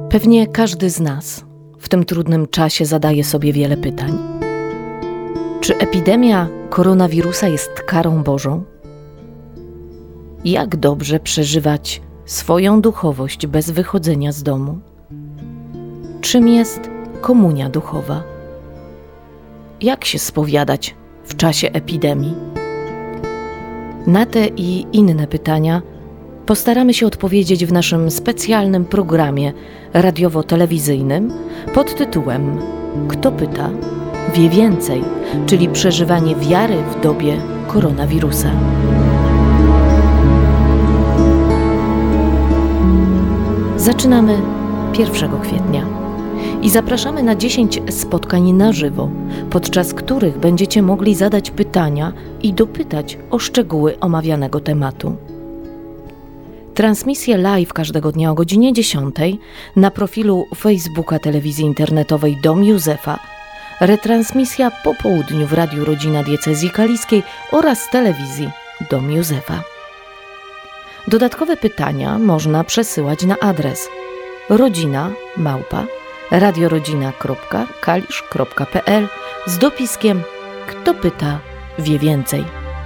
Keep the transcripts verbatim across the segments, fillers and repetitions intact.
Pewnie każdy z nas w tym trudnym czasie zadaje sobie wiele pytań. Czy epidemia koronawirusa jest karą Bożą? Jak dobrze przeżywać swoją duchowość bez wychodzenia z domu? Czym jest komunia duchowa? Jak się spowiadać w czasie epidemii? Na te i inne pytania postaramy się odpowiedzieć w naszym specjalnym programie radiowo-telewizyjnym pod tytułem Kto pyta, wie więcej, czyli przeżywanie wiary w dobie koronawirusa. Zaczynamy pierwszego kwietnia i zapraszamy na dziesięć spotkań na żywo, podczas których będziecie mogli zadać pytania i dopytać o szczegóły omawianego tematu. Transmisje live każdego dnia o godzinie dziesiątej na profilu Facebooka Telewizji Internetowej Dom Józefa, retransmisja po południu w Radiu Rodzina Diecezji Kaliskiej oraz telewizji Dom Józefa. Dodatkowe pytania można przesyłać na adres rodzina małpa radiorodzina kropka kalisz kropka pe el z dopiskiem Kto pyta, wie więcej.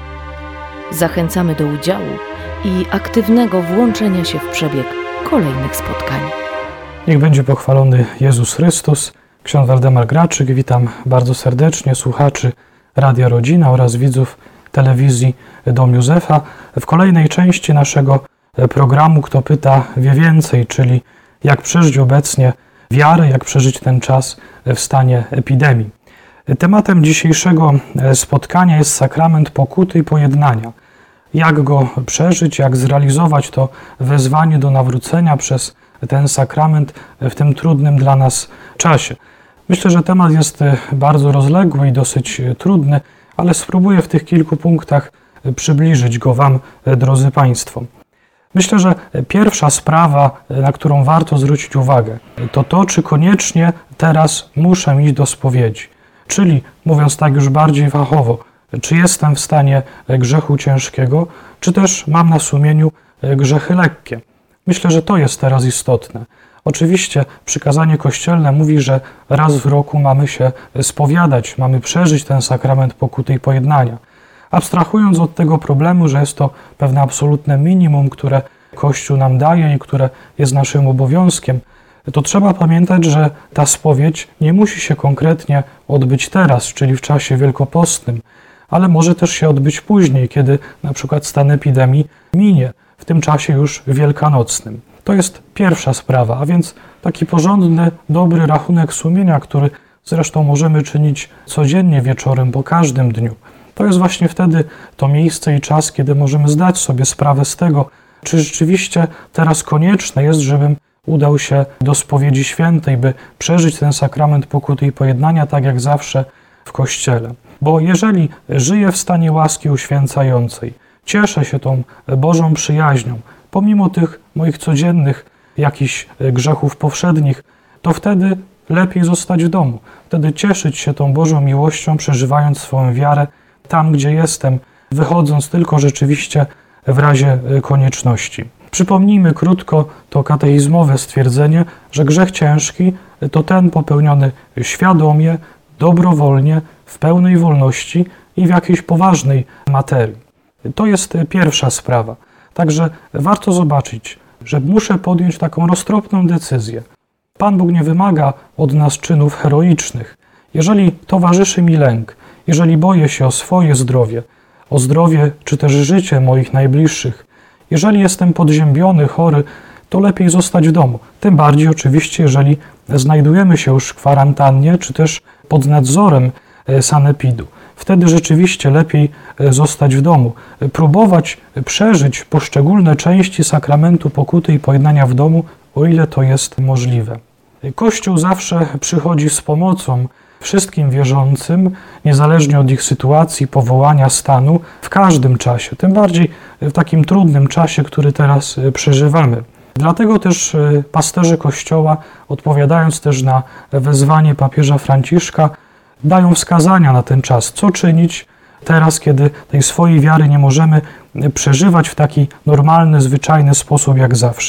Zachęcamy do udziału i aktywnego włączenia się w przebieg kolejnych spotkań. Niech będzie pochwalony Jezus Chrystus. Ksiądz Waldemar Graczyk, witam bardzo serdecznie słuchaczy Radia Rodzina oraz widzów telewizji Dom Józefa w kolejnej części naszego programu Kto pyta, wie więcej, czyli jak przeżyć obecnie wiarę, jak przeżyć ten czas w stanie epidemii. Tematem dzisiejszego spotkania jest sakrament pokuty i pojednania. Jak go przeżyć, jak zrealizować to wezwanie do nawrócenia przez ten sakrament w tym trudnym dla nas czasie. Myślę, że temat jest bardzo rozległy i dosyć trudny, ale spróbuję w tych kilku punktach przybliżyć go Wam, drodzy Państwo. Myślę, że pierwsza sprawa, na którą warto zwrócić uwagę, to to, czy koniecznie teraz muszę iść do spowiedzi. Czyli, mówiąc tak już bardziej fachowo, czy jestem w stanie grzechu ciężkiego, czy też mam na sumieniu grzechy lekkie. Myślę, że to jest teraz istotne. Oczywiście przykazanie kościelne mówi, że raz w roku mamy się spowiadać, mamy przeżyć ten sakrament pokuty i pojednania. Abstrahując od tego problemu, że jest to pewne absolutne minimum, które Kościół nam daje i które jest naszym obowiązkiem, to trzeba pamiętać, że ta spowiedź nie musi się konkretnie odbyć teraz, czyli w czasie wielkopostnym, ale może też się odbyć później, kiedy na przykład stan epidemii minie, w tym czasie już wielkanocnym. To jest pierwsza sprawa, a więc taki porządny, dobry rachunek sumienia, który zresztą możemy czynić codziennie wieczorem po każdym dniu. To jest właśnie wtedy to miejsce i czas, kiedy możemy zdać sobie sprawę z tego, czy rzeczywiście teraz konieczne jest, żebym udał się do spowiedzi świętej, by przeżyć ten sakrament pokuty i pojednania tak jak zawsze w Kościele. Bo jeżeli żyję w stanie łaski uświęcającej, cieszę się tą Bożą przyjaźnią, pomimo tych moich codziennych jakichś grzechów powszednich, to wtedy lepiej zostać w domu. Wtedy cieszyć się tą Bożą miłością, przeżywając swoją wiarę tam, gdzie jestem, wychodząc tylko rzeczywiście w razie konieczności. Przypomnijmy krótko to katechizmowe stwierdzenie, że grzech ciężki to ten popełniony świadomie, dobrowolnie, w pełnej wolności i w jakiejś poważnej materii. To jest pierwsza sprawa. Także warto zobaczyć, że muszę podjąć taką roztropną decyzję. Pan Bóg nie wymaga od nas czynów heroicznych. Jeżeli towarzyszy mi lęk, jeżeli boję się o swoje zdrowie, o zdrowie czy też życie moich najbliższych, jeżeli jestem podziębiony, chory, to lepiej zostać w domu. Tym bardziej oczywiście, jeżeli znajdujemy się już w kwarantannie, czy też pod nadzorem sanepidu. Wtedy rzeczywiście lepiej zostać w domu. Próbować przeżyć poszczególne części sakramentu pokuty i pojednania w domu, o ile to jest możliwe. Kościół zawsze przychodzi z pomocą wszystkim wierzącym, niezależnie od ich sytuacji, powołania, stanu, w każdym czasie, tym bardziej w takim trudnym czasie, który teraz przeżywamy. Dlatego też pasterze Kościoła, odpowiadając też na wezwanie papieża Franciszka, dają wskazania na ten czas, co czynić teraz, kiedy tej swojej wiary nie możemy przeżywać w taki normalny, zwyczajny sposób jak zawsze.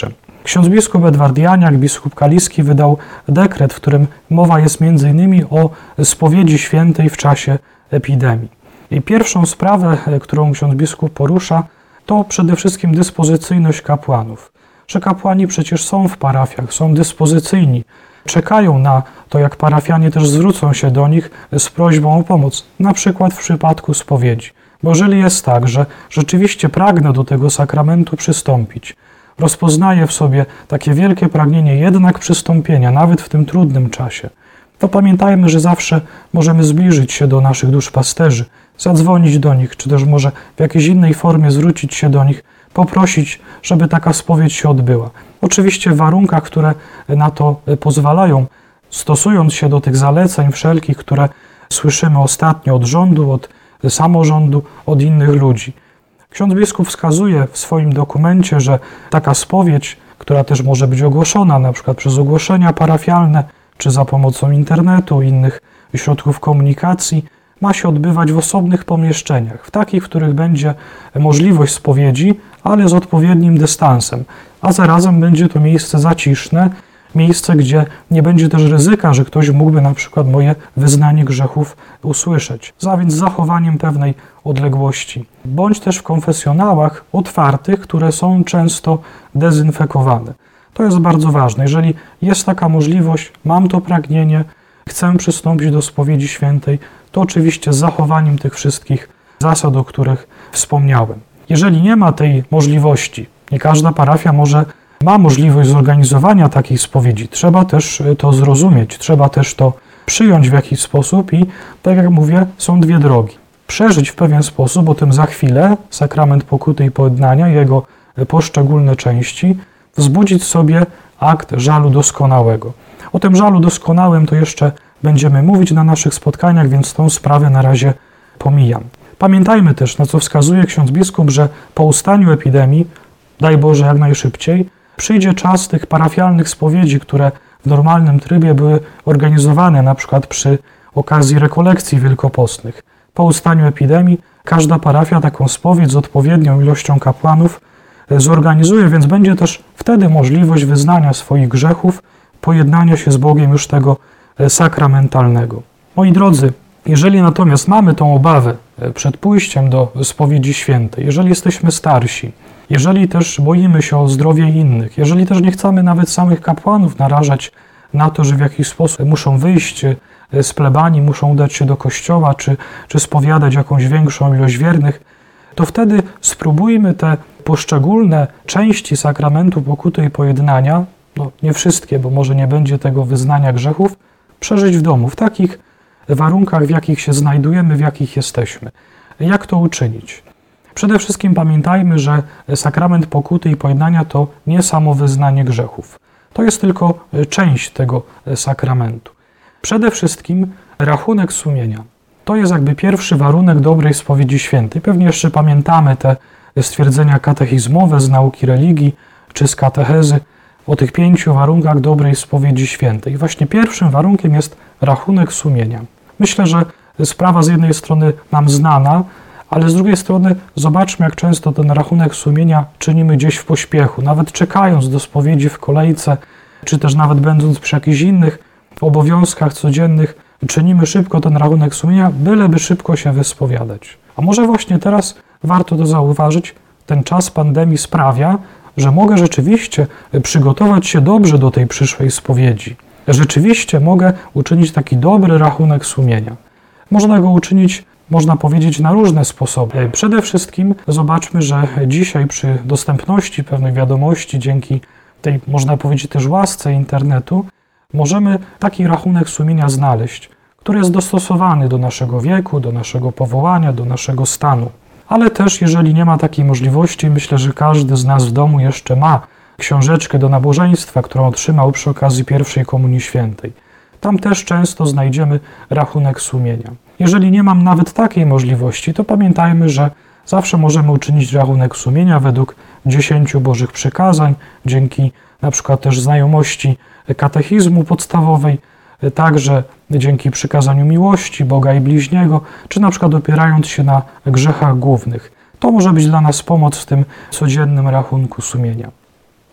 Ksiądz biskup Edward Janiak, biskup kaliski, wydał dekret, w którym mowa jest między innymi o spowiedzi świętej w czasie epidemii. I pierwszą sprawę, którą ksiądz biskup porusza, to przede wszystkim dyspozycyjność kapłanów. Że kapłani przecież są w parafiach, są dyspozycyjni, czekają na to, jak parafianie też zwrócą się do nich z prośbą o pomoc, na przykład w przypadku spowiedzi. Bo jeżeli jest tak, że rzeczywiście pragnę do tego sakramentu przystąpić, rozpoznaję w sobie takie wielkie pragnienie jednak przystąpienia, nawet w tym trudnym czasie, to pamiętajmy, że zawsze możemy zbliżyć się do naszych duszpasterzy, zadzwonić do nich, czy też może w jakiejś innej formie zwrócić się do nich, poprosić, żeby taka spowiedź się odbyła. Oczywiście w warunkach, które na to pozwalają, stosując się do tych zaleceń wszelkich, które słyszymy ostatnio od rządu, od samorządu, od innych ludzi. Ksiądz biskup wskazuje w swoim dokumencie, że taka spowiedź, która też może być ogłoszona na przykład przez ogłoszenia parafialne, czy za pomocą internetu, innych środków komunikacji, ma się odbywać w osobnych pomieszczeniach, w takich, w których będzie możliwość spowiedzi, ale z odpowiednim dystansem, a zarazem będzie to miejsce zaciszne, miejsce, gdzie nie będzie też ryzyka, że ktoś mógłby na przykład moje wyznanie grzechów usłyszeć. A więc z zachowaniem pewnej odległości. Bądź też w konfesjonałach otwartych, które są często dezynfekowane. To jest bardzo ważne. Jeżeli jest taka możliwość, mam to pragnienie, chcę przystąpić do spowiedzi świętej, to oczywiście z zachowaniem tych wszystkich zasad, o których wspomniałem. Jeżeli nie ma tej możliwości, nie każda parafia może ma możliwość zorganizowania takiej spowiedzi, trzeba też to zrozumieć, trzeba też to przyjąć w jakiś sposób i, tak jak mówię, są dwie drogi. Przeżyć w pewien sposób, o tym za chwilę, sakrament pokuty i pojednania, jego poszczególne części, wzbudzić sobie akt żalu doskonałego. O tym żalu doskonałym to jeszcze będziemy mówić na naszych spotkaniach, więc tą sprawę na razie pomijam. Pamiętajmy też, na co wskazuje ksiądz biskup, że po ustaniu epidemii, daj Boże jak najszybciej, przyjdzie czas tych parafialnych spowiedzi, które w normalnym trybie były organizowane, na przykład przy okazji rekolekcji wielkopostnych. Po ustaniu epidemii każda parafia taką spowiedź z odpowiednią ilością kapłanów zorganizuje, więc będzie też wtedy możliwość wyznania swoich grzechów, pojednania się z Bogiem już tego sakramentalnego. Moi drodzy, jeżeli natomiast mamy tą obawę przed pójściem do spowiedzi świętej, jeżeli jesteśmy starsi, jeżeli też boimy się o zdrowie innych, jeżeli też nie chcemy nawet samych kapłanów narażać na to, że w jakiś sposób muszą wyjść z plebanii, muszą udać się do kościoła, czy, czy spowiadać jakąś większą ilość wiernych, to wtedy spróbujmy te poszczególne części sakramentu pokuty i pojednania, no nie wszystkie, bo może nie będzie tego wyznania grzechów, przeżyć w domu, w takich warunkach, w jakich się znajdujemy, w jakich jesteśmy. Jak to uczynić? Przede wszystkim pamiętajmy, że sakrament pokuty i pojednania to nie samo wyznanie grzechów. To jest tylko część tego sakramentu. Przede wszystkim rachunek sumienia. To jest jakby pierwszy warunek dobrej spowiedzi świętej. Pewnie jeszcze pamiętamy te stwierdzenia katechizmowe z nauki religii czy z katechezy o tych pięciu warunkach dobrej spowiedzi świętej. I właśnie pierwszym warunkiem jest rachunek sumienia. Myślę, że sprawa z jednej strony nam znana, ale z drugiej strony zobaczmy, jak często ten rachunek sumienia czynimy gdzieś w pośpiechu, nawet czekając do spowiedzi w kolejce, czy też nawet będąc przy jakichś innych obowiązkach codziennych, czynimy szybko ten rachunek sumienia, byleby szybko się wyspowiadać. A może właśnie teraz warto to zauważyć, ten czas pandemii sprawia, że mogę rzeczywiście przygotować się dobrze do tej przyszłej spowiedzi. Rzeczywiście mogę uczynić taki dobry rachunek sumienia. Można go uczynić, można powiedzieć, na różne sposoby. Przede wszystkim zobaczmy, że dzisiaj przy dostępności pewnych wiadomości, dzięki tej, można powiedzieć, też łasce internetu, możemy taki rachunek sumienia znaleźć, który jest dostosowany do naszego wieku, do naszego powołania, do naszego stanu. Ale też, jeżeli nie ma takiej możliwości, myślę, że każdy z nas w domu jeszcze ma książeczkę do nabożeństwa, którą otrzymał przy okazji pierwszej Komunii Świętej. Tam też często znajdziemy rachunek sumienia. Jeżeli nie mam nawet takiej możliwości, to pamiętajmy, że zawsze możemy uczynić rachunek sumienia według dziesięciu Bożych przykazań, dzięki na przykład też znajomości katechizmu podstawowej, także dzięki przykazaniu miłości Boga i bliźniego, czy na przykład opierając się na grzechach głównych. To może być dla nas pomoc w tym codziennym rachunku sumienia.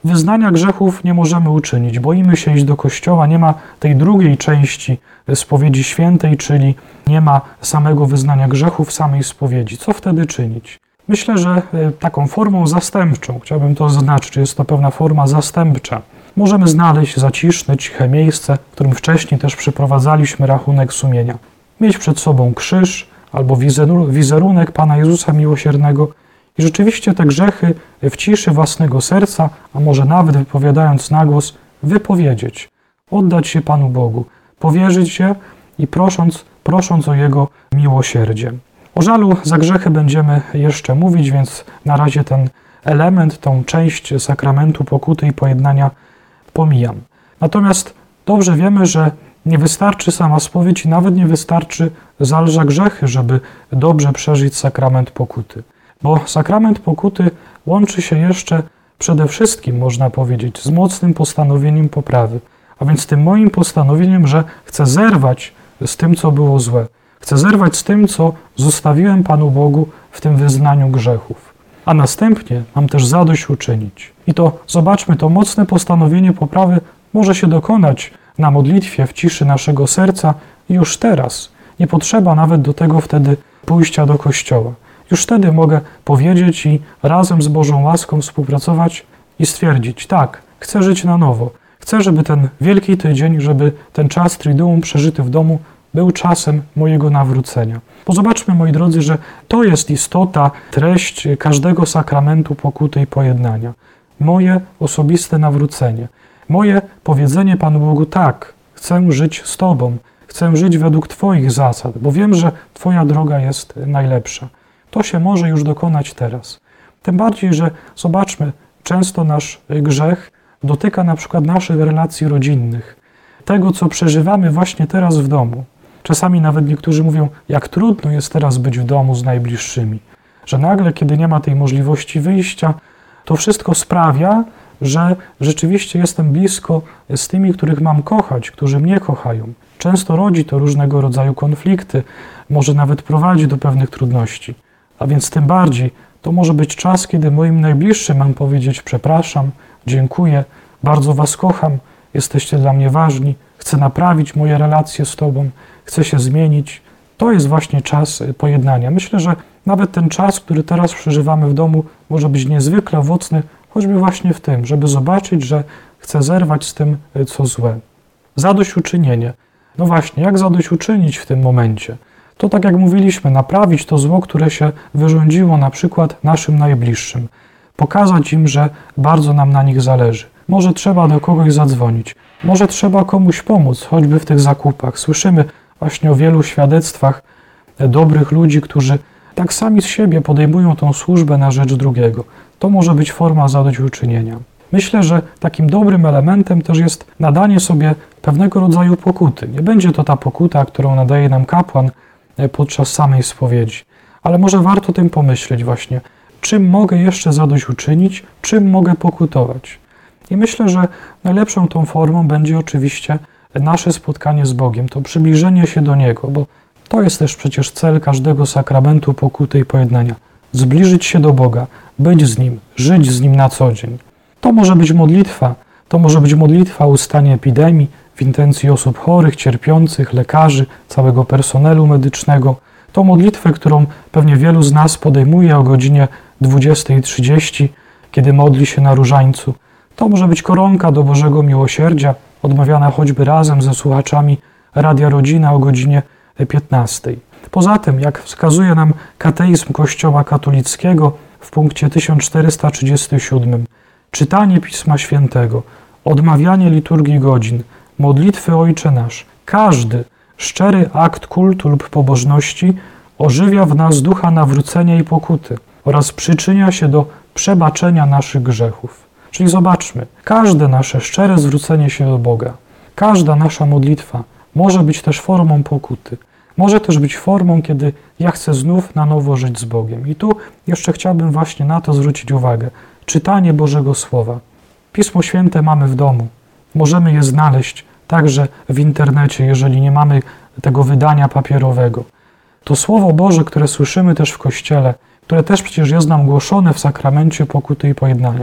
Wyznania grzechów nie możemy uczynić, boimy się iść do kościoła, nie ma tej drugiej części spowiedzi świętej, czyli nie ma samego wyznania grzechów, samej spowiedzi. Co wtedy czynić? Myślę, że taką formą zastępczą, chciałbym to zaznaczyć, jest to pewna forma zastępcza. Możemy znaleźć zaciszne, ciche miejsce, w którym wcześniej też przeprowadzaliśmy rachunek sumienia. Mieć przed sobą krzyż albo wizerunek Pana Jezusa Miłosiernego i rzeczywiście te grzechy w ciszy własnego serca, a może nawet wypowiadając na głos, wypowiedzieć, oddać się Panu Bogu, powierzyć się i prosząc, prosząc o Jego miłosierdzie. O żalu za grzechy będziemy jeszcze mówić, więc na razie ten element, tą część sakramentu pokuty i pojednania pomijam. Natomiast dobrze wiemy, że nie wystarczy sama spowiedź i nawet nie wystarczy żal za grzechy, żeby dobrze przeżyć sakrament pokuty. Bo sakrament pokuty łączy się jeszcze przede wszystkim, można powiedzieć, z mocnym postanowieniem poprawy. A więc tym moim postanowieniem, że chcę zerwać z tym, co było złe. Chcę zerwać z tym, co zostawiłem Panu Bogu w tym wyznaniu grzechów. A następnie mam też zadośćuczynić. I to, zobaczmy, to mocne postanowienie poprawy może się dokonać na modlitwie w ciszy naszego serca już teraz. Nie potrzeba nawet do tego wtedy pójścia do kościoła. Już wtedy mogę powiedzieć i razem z Bożą łaską współpracować i stwierdzić, tak, chcę żyć na nowo. Chcę, żeby ten wielki tydzień, żeby ten czas Triduum przeżyty w domu był czasem mojego nawrócenia. Bo zobaczmy, moi drodzy, że to jest istota, treść każdego sakramentu pokuty i pojednania. Moje osobiste nawrócenie. Moje powiedzenie Panu Bogu, tak, chcę żyć z Tobą, chcę żyć według Twoich zasad, bo wiem, że Twoja droga jest najlepsza. To się może już dokonać teraz. Tym bardziej, że zobaczmy, często nasz grzech dotyka na przykład naszych relacji rodzinnych, tego, co przeżywamy właśnie teraz w domu. Czasami nawet niektórzy mówią, jak trudno jest teraz być w domu z najbliższymi, że nagle, kiedy nie ma tej możliwości wyjścia, to wszystko sprawia, że rzeczywiście jestem blisko z tymi, których mam kochać, którzy mnie kochają. Często rodzi to różnego rodzaju konflikty, może nawet prowadzi do pewnych trudności. A więc tym bardziej to może być czas, kiedy moim najbliższym mam powiedzieć przepraszam, dziękuję, bardzo Was kocham, jesteście dla mnie ważni, chcę naprawić moje relacje z Tobą, chcę się zmienić. To jest właśnie czas pojednania. Myślę, że nawet ten czas, który teraz przeżywamy w domu, może być niezwykle owocny, choćby właśnie w tym, żeby zobaczyć, że chcę zerwać z tym, co złe. Zadośćuczynienie. No właśnie, jak zadośćuczynić w tym momencie? To tak jak mówiliśmy, naprawić to zło, które się wyrządziło na przykład naszym najbliższym. Pokazać im, że bardzo nam na nich zależy. Może trzeba do kogoś zadzwonić. Może trzeba komuś pomóc, choćby w tych zakupach. Słyszymy właśnie o wielu świadectwach dobrych ludzi, którzy tak sami z siebie podejmują tą służbę na rzecz drugiego. To może być forma zadośćuczynienia. Myślę, że takim dobrym elementem też jest nadanie sobie pewnego rodzaju pokuty. Nie będzie to ta pokuta, którą nadaje nam kapłan podczas samej spowiedzi, ale może warto tym pomyśleć właśnie, czym mogę jeszcze zadośćuczynić, czym mogę pokutować. I myślę, że najlepszą tą formą będzie oczywiście nasze spotkanie z Bogiem, to przybliżenie się do Niego, bo to jest też przecież cel każdego sakramentu pokuty i pojednania. Zbliżyć się do Boga, być z Nim, żyć z Nim na co dzień. To może być modlitwa, to może być modlitwa o stanie epidemii, w intencji osób chorych, cierpiących, lekarzy, całego personelu medycznego. To modlitwę, którą pewnie wielu z nas podejmuje o godzinie dwudziestej trzydzieści, kiedy modli się na różańcu. To może być koronka do Bożego Miłosierdzia, odmawiana choćby razem ze słuchaczami Radia Rodzina o godzinie piętnastej. Poza tym, jak wskazuje nam kateizm Kościoła katolickiego w punkcie tysiąc czterysta trzydziestym siódmym, czytanie Pisma Świętego, odmawianie liturgii godzin, modlitwy Ojcze Nasz, każdy szczery akt kultu lub pobożności ożywia w nas ducha nawrócenia i pokuty oraz przyczynia się do przebaczenia naszych grzechów. Czyli zobaczmy, każde nasze szczere zwrócenie się do Boga, każda nasza modlitwa może być też formą pokuty. Może też być formą, kiedy ja chcę znów na nowo żyć z Bogiem. I tu jeszcze chciałbym właśnie na to zwrócić uwagę. Czytanie Bożego Słowa. Pismo Święte mamy w domu. Możemy je znaleźć także w internecie, jeżeli nie mamy tego wydania papierowego. To Słowo Boże, które słyszymy też w Kościele, które też przecież jest nam głoszone w sakramencie pokuty i pojednania,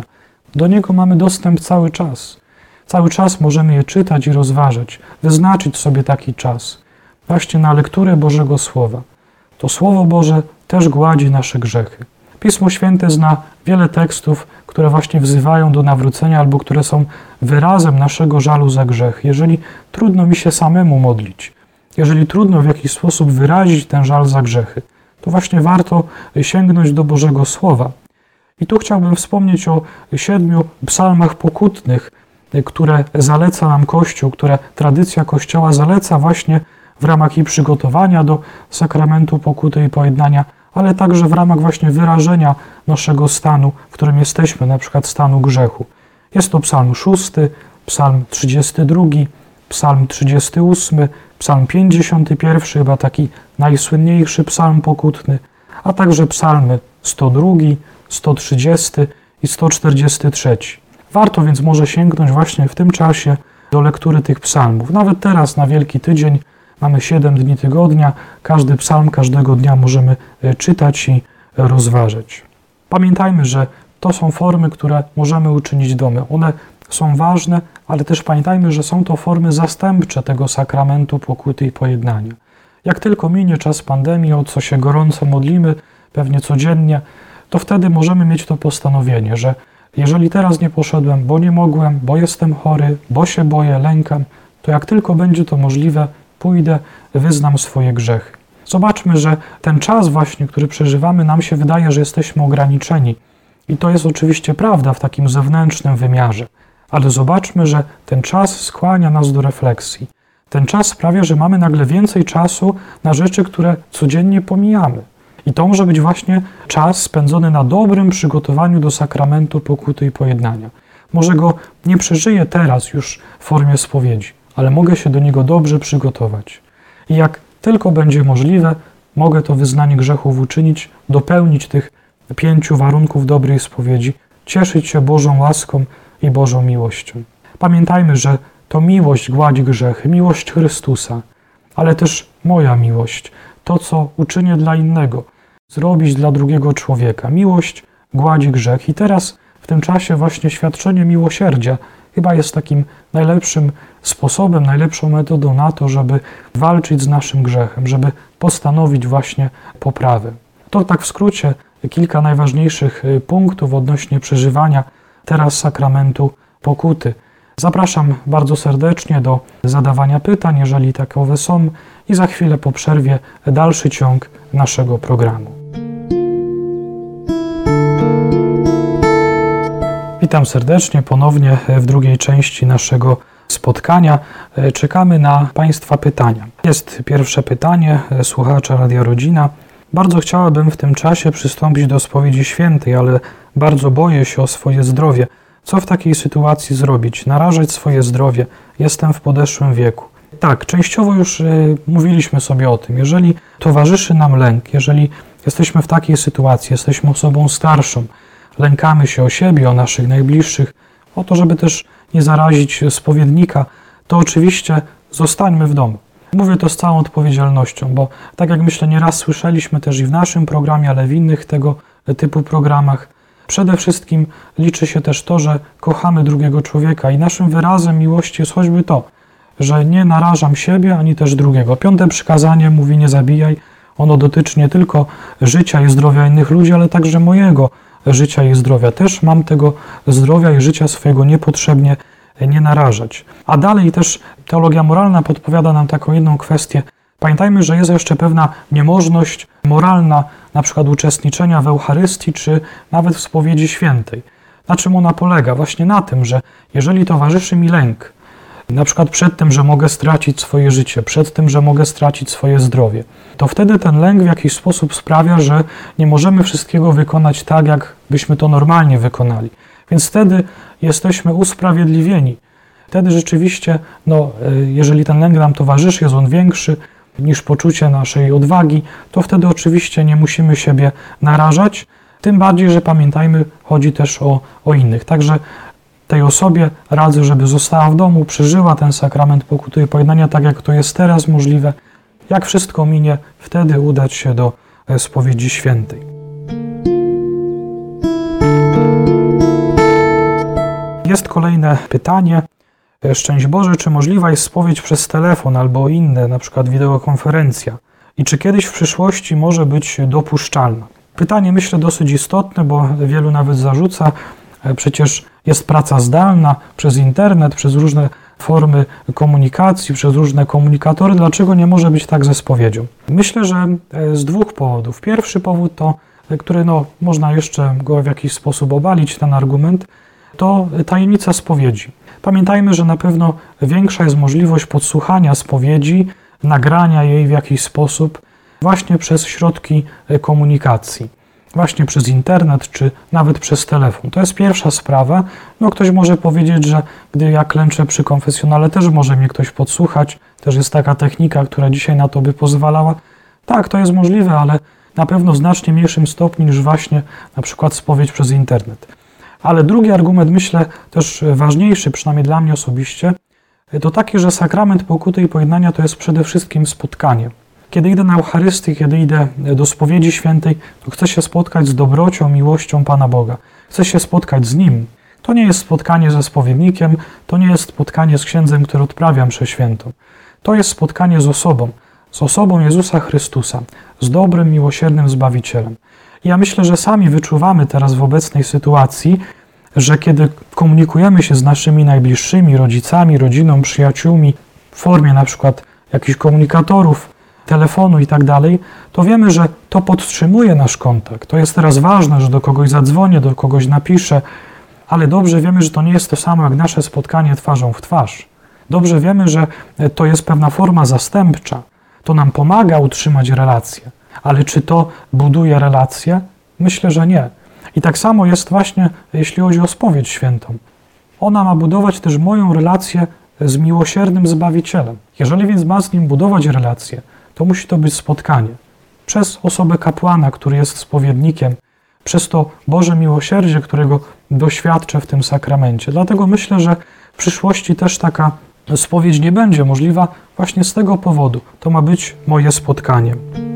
Do niego mamy dostęp cały czas. Cały czas możemy je czytać i rozważać, wyznaczyć sobie taki czas właśnie na lekturę Bożego Słowa. To Słowo Boże też gładzi nasze grzechy. Pismo Święte zna wiele tekstów, które właśnie wzywają do nawrócenia albo które są wyrazem naszego żalu za grzech. Jeżeli trudno mi się samemu modlić, jeżeli trudno w jakiś sposób wyrazić ten żal za grzechy, to właśnie warto sięgnąć do Bożego Słowa. I tu chciałbym wspomnieć o siedmiu psalmach pokutnych, które zaleca nam Kościół, które tradycja Kościoła zaleca właśnie w ramach i przygotowania do sakramentu pokuty i pojednania, ale także w ramach właśnie wyrażenia naszego stanu, w którym jesteśmy, na przykład stanu grzechu. Jest to psalm szósty, psalm trzydziesty drugi, psalm trzydziesty ósmy, psalm pięćdziesiąty pierwszy, chyba taki najsłynniejszy psalm pokutny, a także psalmy sto drugi, sto trzydziesty i sto czterdziesty trzeci. Warto więc może sięgnąć właśnie w tym czasie do lektury tych psalmów. Nawet teraz na Wielki Tydzień mamy siedem dni tygodnia, każdy psalm każdego dnia możemy czytać i rozważać. Pamiętajmy, że to są formy, które możemy uczynić domy. One są ważne, ale też pamiętajmy, że są to formy zastępcze tego sakramentu pokuty i pojednania. Jak tylko minie czas pandemii, o co się gorąco modlimy, pewnie codziennie, to wtedy możemy mieć to postanowienie, że jeżeli teraz nie poszedłem, bo nie mogłem, bo jestem chory, bo się boję, lękam, to jak tylko będzie to możliwe, pójdę, wyznam swoje grzechy. Zobaczmy, że ten czas właśnie, który przeżywamy, nam się wydaje, że jesteśmy ograniczeni. I to jest oczywiście prawda w takim zewnętrznym wymiarze. Ale zobaczmy, że ten czas skłania nas do refleksji. Ten czas sprawia, że mamy nagle więcej czasu na rzeczy, które codziennie pomijamy. I to może być właśnie czas spędzony na dobrym przygotowaniu do sakramentu pokuty i pojednania. Może go nie przeżyję teraz już w formie spowiedzi, ale mogę się do niego dobrze przygotować. I jak tylko będzie możliwe, mogę to wyznanie grzechów uczynić, dopełnić tych pięciu warunków dobrej spowiedzi, cieszyć się Bożą łaską i Bożą miłością. Pamiętajmy, że to miłość gładzi grzechy, miłość Chrystusa, ale też moja miłość, to co uczynię dla innego, zrobić dla drugiego człowieka. Miłość gładzi grzech i teraz w tym czasie właśnie świadczenie miłosierdzia chyba jest takim najlepszym sposobem, najlepszą metodą na to, żeby walczyć z naszym grzechem, żeby postanowić właśnie poprawę. To tak w skrócie kilka najważniejszych punktów odnośnie przeżywania teraz sakramentu pokuty. Zapraszam bardzo serdecznie do zadawania pytań, jeżeli takowe są, i za chwilę po przerwie dalszy ciąg naszego programu. Witam serdecznie ponownie w drugiej części naszego spotkania. Czekamy na Państwa pytania. Jest pierwsze pytanie słuchacza Radia Rodzina. Bardzo chciałabym w tym czasie przystąpić do spowiedzi świętej, ale bardzo boję się o swoje zdrowie. Co w takiej sytuacji zrobić? Narażać swoje zdrowie? Jestem w podeszłym wieku. Tak, częściowo już y, mówiliśmy sobie o tym. Jeżeli towarzyszy nam lęk, jeżeli jesteśmy w takiej sytuacji, jesteśmy osobą starszą, lękamy się o siebie, o naszych najbliższych, o to, żeby też nie zarazić spowiednika, to oczywiście zostańmy w domu. Mówię to z całą odpowiedzialnością, bo tak jak myślę, nieraz słyszeliśmy też i w naszym programie, ale w innych tego typu programach, przede wszystkim liczy się też to, że kochamy drugiego człowieka i naszym wyrazem miłości jest choćby to, że nie narażam siebie ani też drugiego. Piąte przykazanie mówi: nie zabijaj. Ono dotyczy nie tylko życia i zdrowia innych ludzi, ale także mojego życia i zdrowia. Też mam tego zdrowia i życia swojego niepotrzebnie nie narażać. A dalej też teologia moralna podpowiada nam taką jedną kwestię. Pamiętajmy, że jest jeszcze pewna niemożność moralna, na przykład uczestniczenia w Eucharystii, czy nawet w spowiedzi świętej. Na czym ona polega? Właśnie na tym, że jeżeli towarzyszy mi lęk, na przykład przed tym, że mogę stracić swoje życie, przed tym, że mogę stracić swoje zdrowie, to wtedy ten lęk w jakiś sposób sprawia, że nie możemy wszystkiego wykonać tak, jak byśmy to normalnie wykonali. Więc wtedy jesteśmy usprawiedliwieni. Wtedy rzeczywiście, no, jeżeli ten lęk nam towarzyszy, jest on większy niż poczucie naszej odwagi, to wtedy oczywiście nie musimy siebie narażać. Tym bardziej, że pamiętajmy, chodzi też o, o innych. Także tej osobie radzę, żeby została w domu, przeżyła ten sakrament pokuty i pojednania tak, jak to jest teraz możliwe. Jak wszystko minie, wtedy udać się do spowiedzi świętej. Jest kolejne pytanie. Szczęść Boże, czy możliwa jest spowiedź przez telefon albo inne, na przykład wideokonferencja? I czy kiedyś w przyszłości może być dopuszczalna? Pytanie, myślę, dosyć istotne, bo wielu nawet zarzuca, przecież jest praca zdalna przez internet, przez różne formy komunikacji, przez różne komunikatory. Dlaczego nie może być tak ze spowiedzią? Myślę, że z dwóch powodów. Pierwszy powód to, który no, można jeszcze go w jakiś sposób obalić, ten argument, to tajemnica spowiedzi. Pamiętajmy, że na pewno większa jest możliwość podsłuchania spowiedzi, nagrania jej w jakiś sposób właśnie przez środki komunikacji, właśnie przez internet czy nawet przez telefon. To jest pierwsza sprawa. No ktoś może powiedzieć, że gdy ja klęczę przy konfesjonale, też może mnie ktoś podsłuchać, też jest taka technika, która dzisiaj na to by pozwalała. Tak, to jest możliwe, ale na pewno w znacznie mniejszym stopniu niż właśnie na przykład spowiedź przez internet. Ale drugi argument, myślę, też ważniejszy, przynajmniej dla mnie osobiście, to taki, że sakrament pokuty i pojednania to jest przede wszystkim spotkanie. Kiedy idę na Eucharystię, kiedy idę do spowiedzi świętej, to chcę się spotkać z dobrocią, miłością Pana Boga. Chcę się spotkać z Nim. To nie jest spotkanie ze spowiednikiem, to nie jest spotkanie z księdzem, który odprawia mszę świętą. To jest spotkanie z osobą, z osobą Jezusa Chrystusa, z dobrym, miłosiernym Zbawicielem. I ja myślę, że sami wyczuwamy teraz w obecnej sytuacji, że kiedy komunikujemy się z naszymi najbliższymi, rodzicami, rodziną, przyjaciółmi, w formie na przykład jakichś komunikatorów, telefonu i tak dalej, to wiemy, że to podtrzymuje nasz kontakt. To jest teraz ważne, że do kogoś zadzwonię, do kogoś napiszę, ale dobrze wiemy, że to nie jest to samo jak nasze spotkanie twarzą w twarz. Dobrze wiemy, że to jest pewna forma zastępcza. To nam pomaga utrzymać relacje. Ale czy to buduje relacje? Myślę, że nie. I tak samo jest właśnie, jeśli chodzi o spowiedź świętą. Ona ma budować też moją relację z miłosiernym Zbawicielem. Jeżeli więc ma z Nim budować relację, to musi to być spotkanie. Przez osobę kapłana, który jest spowiednikiem, przez to Boże miłosierdzie, którego doświadczę w tym sakramencie. Dlatego myślę, że w przyszłości też taka spowiedź nie będzie możliwa właśnie z tego powodu. To ma być moje spotkanie.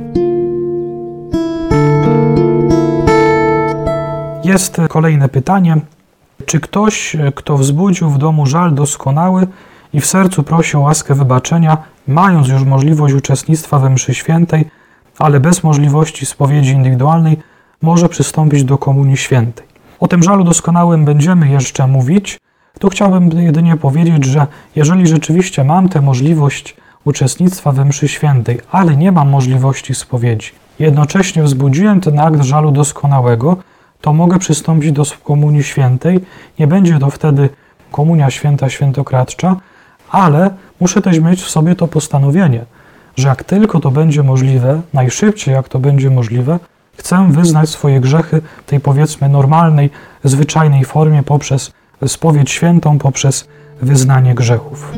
Jest kolejne pytanie. Czy ktoś, kto wzbudził w domu żal doskonały i w sercu prosi o łaskę wybaczenia, mając już możliwość uczestnictwa we mszy świętej, ale bez możliwości spowiedzi indywidualnej, może przystąpić do komunii świętej? O tym żalu doskonałym będziemy jeszcze mówić. Tu chciałbym jedynie powiedzieć, że jeżeli rzeczywiście mam tę możliwość uczestnictwa we mszy świętej, ale nie mam możliwości spowiedzi, jednocześnie wzbudziłem ten akt żalu doskonałego, to mogę przystąpić do komunii świętej. Nie będzie to wtedy komunia święta, świętokradcza, ale muszę też mieć w sobie to postanowienie, że jak tylko to będzie możliwe, najszybciej jak to będzie możliwe, chcę wyznać swoje grzechy w tej, powiedzmy, normalnej, zwyczajnej formie poprzez spowiedź świętą, poprzez wyznanie grzechów.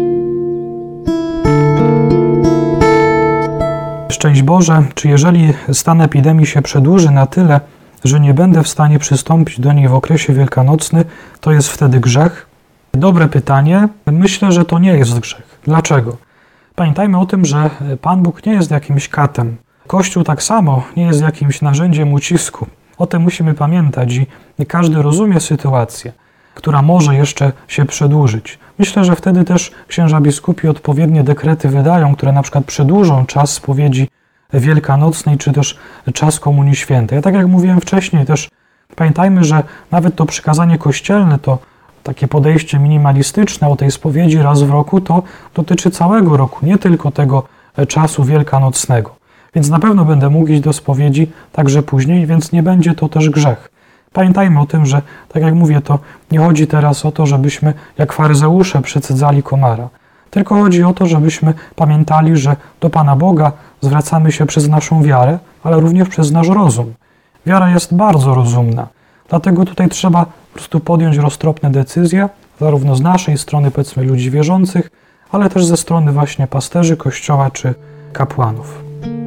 Szczęść Boże, czy jeżeli stan epidemii się przedłuży na tyle, że nie będę w stanie przystąpić do niej w okresie wielkanocnym, to jest wtedy grzech? Dobre pytanie. Myślę, że to nie jest grzech. Dlaczego? Pamiętajmy o tym, że Pan Bóg nie jest jakimś katem. Kościół tak samo nie jest jakimś narzędziem ucisku. O tym musimy pamiętać i każdy rozumie sytuację, która może jeszcze się przedłużyć. Myślę, że wtedy też księża biskupi odpowiednie dekrety wydają, które na przykład przedłużą czas spowiedzi wielkanocnej, czy też czas Komunii Świętej. Ja tak jak mówiłem wcześniej, też pamiętajmy, że nawet to przykazanie kościelne, to takie podejście minimalistyczne o tej spowiedzi raz w roku, to dotyczy całego roku, nie tylko tego czasu wielkanocnego. Więc na pewno będę mógł iść do spowiedzi także później, więc nie będzie to też grzech. Pamiętajmy o tym, że tak jak mówię, to nie chodzi teraz o to, żebyśmy jak faryzeusze przecedzali komara. Tylko chodzi o to, żebyśmy pamiętali, że do Pana Boga zwracamy się przez naszą wiarę, ale również przez nasz rozum. Wiara jest bardzo rozumna. Dlatego tutaj trzeba po prostu podjąć roztropne decyzje, zarówno z naszej strony, powiedzmy, ludzi wierzących, ale też ze strony właśnie pasterzy Kościoła czy kapłanów.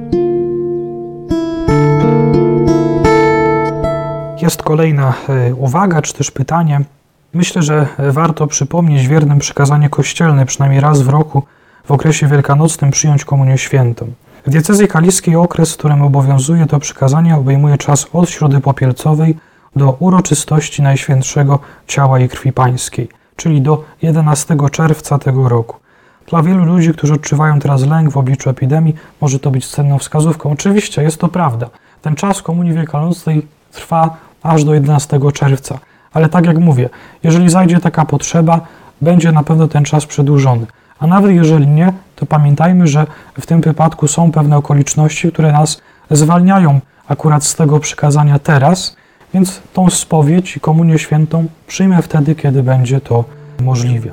Jest kolejna uwaga, czy też pytanie. Myślę, że warto przypomnieć wiernym przykazanie kościelne, przynajmniej raz w roku w okresie wielkanocnym przyjąć komunię świętą. W diecezji kaliskiej okres, w którym obowiązuje to przykazanie, obejmuje czas od Środy Popielcowej do uroczystości Najświętszego Ciała i Krwi Pańskiej, czyli do jedenastego czerwca tego roku. Dla wielu ludzi, którzy odczuwają teraz lęk w obliczu epidemii, może to być cenną wskazówką. Oczywiście jest to prawda. Ten czas Komunii Wielkanocnej trwa aż do jedenastego czerwca. Ale tak jak mówię, jeżeli zajdzie taka potrzeba, będzie na pewno ten czas przedłużony. A nawet jeżeli nie, to pamiętajmy, że w tym wypadku są pewne okoliczności, które nas zwalniają akurat z tego przykazania teraz, więc tą spowiedź i komunię świętą przyjmę wtedy, kiedy będzie to możliwe.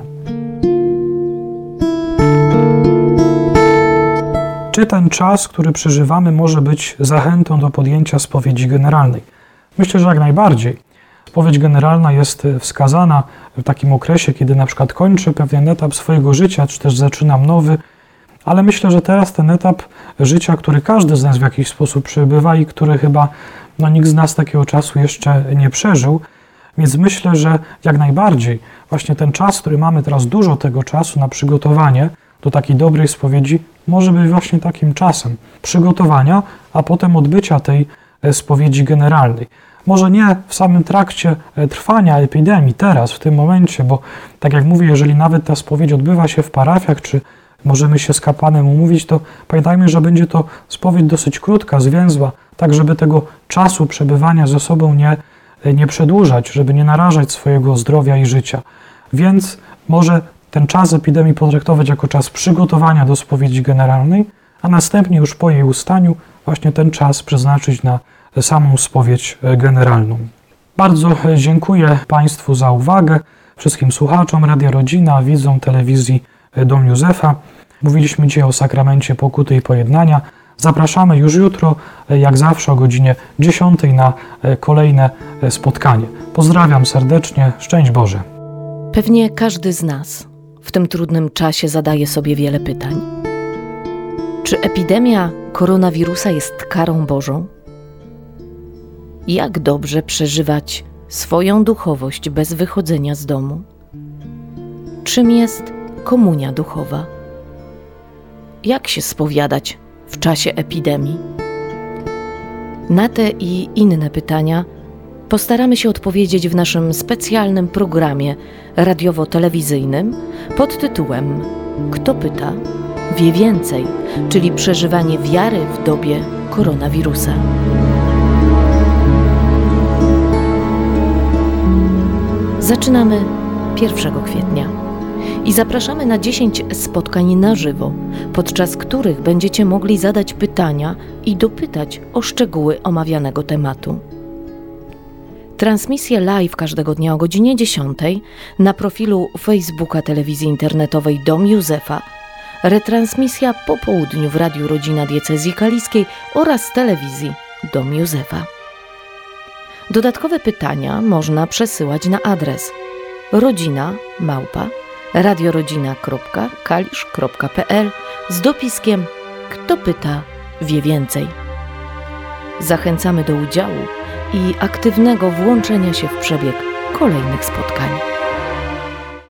Czy ten czas, który przeżywamy, może być zachętą do podjęcia spowiedzi generalnej? Myślę, że jak najbardziej. Spowiedź generalna jest wskazana w takim okresie, kiedy na przykład kończę pewien etap swojego życia, czy też zaczynam nowy, ale myślę, że teraz ten etap życia, który każdy z nas w jakiś sposób przebywa i który chyba no, nikt z nas takiego czasu jeszcze nie przeżył, więc myślę, że jak najbardziej właśnie ten czas, który mamy teraz, dużo tego czasu na przygotowanie do takiej dobrej spowiedzi, może być właśnie takim czasem przygotowania, a potem odbycia tej spowiedzi generalnej. Może nie w samym trakcie trwania epidemii, teraz, w tym momencie, bo tak jak mówię, jeżeli nawet ta spowiedź odbywa się w parafiach, czy możemy się z kapłanem umówić, to pamiętajmy, że będzie to spowiedź dosyć krótka, zwięzła, tak żeby tego czasu przebywania ze sobą nie, nie przedłużać, żeby nie narażać swojego zdrowia i życia. Więc może ten czas epidemii potraktować jako czas przygotowania do spowiedzi generalnej, a następnie już po jej ustaniu właśnie ten czas przeznaczyć na samą spowiedź generalną. Bardzo dziękuję Państwu za uwagę, wszystkim słuchaczom Radia Rodzina, widzom telewizji Dom Józefa. Mówiliśmy dzisiaj o sakramencie pokuty i pojednania. Zapraszamy już jutro, jak zawsze o godzinie dziesiątej na kolejne spotkanie. Pozdrawiam serdecznie, szczęść Boże. Pewnie każdy z nas w tym trudnym czasie zadaje sobie wiele pytań. Czy epidemia koronawirusa jest karą Bożą? Jak dobrze przeżywać swoją duchowość bez wychodzenia z domu? Czym jest komunia duchowa? Jak się spowiadać w czasie epidemii? Na te i inne pytania postaramy się odpowiedzieć w naszym specjalnym programie radiowo-telewizyjnym pod tytułem Kto pyta, wie więcej, czyli przeżywanie wiary w dobie koronawirusa. Zaczynamy pierwszego kwietnia i zapraszamy na dziesięć spotkań na żywo, podczas których będziecie mogli zadać pytania i dopytać o szczegóły omawianego tematu. Transmisje live każdego dnia o godzinie dziesiątej na profilu Facebooka Telewizji Internetowej Dom Józefa, retransmisja po południu w Radiu Rodzina Diecezji Kaliskiej oraz telewizji Dom Józefa. Dodatkowe pytania można przesyłać na adres rodzina małpa radiorodzina kropka kalisz kropka pe el z dopiskiem Kto pyta, wie więcej. Zachęcamy do udziału i aktywnego włączenia się w przebieg kolejnych spotkań.